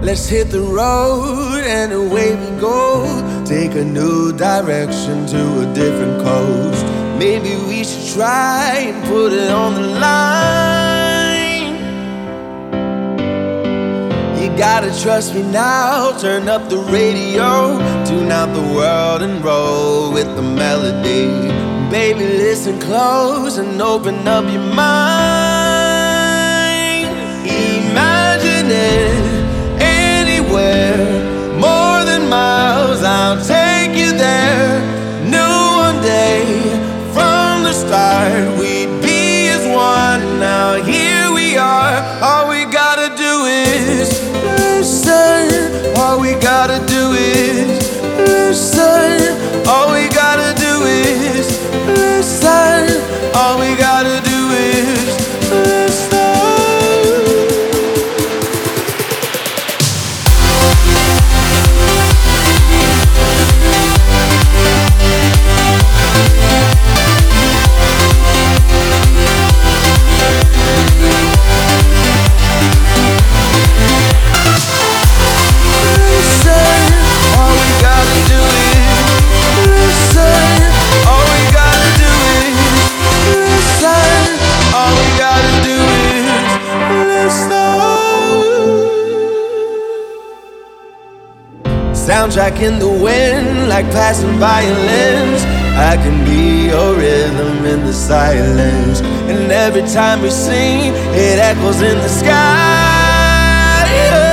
Let's hit the road and away we go. Take a new direction to a different coast. Maybe we should try and put it on the line. You gotta trust me now. Turn up the radio, tune out the world and roll with the melody. Baby, listen close and open up your mind. Imagine it anywhere, more than miles, I'll take you there. Knew one day from the start we'd be as one. Now here we are. All we gotta do is listen. All we gotta do is listen. All we gotta do is listen. All we gotta do is listen. Soundtrack in the wind, like passing violins. I can be your rhythm in the silence. And every time we sing, it echoes in the sky.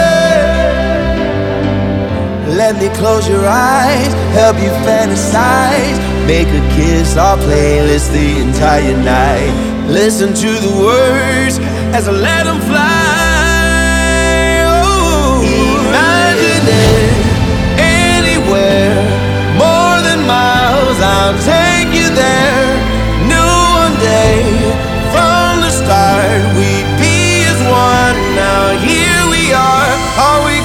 Let me close your eyes, help you fantasize. Make a kiss our playlist the entire night. Listen to the words as I let them fly. Oh, imagine it. More than miles, I'll take you there. Knew one day from the start we'd be as one. Now here we are. All we